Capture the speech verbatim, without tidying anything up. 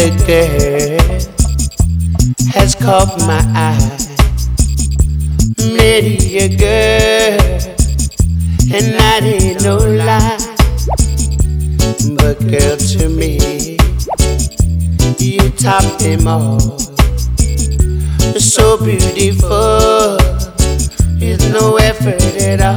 a girl has caught my eye. Many a girl, and I did no lie. But girl, to me, you top them all. So beautiful, with no effort at all.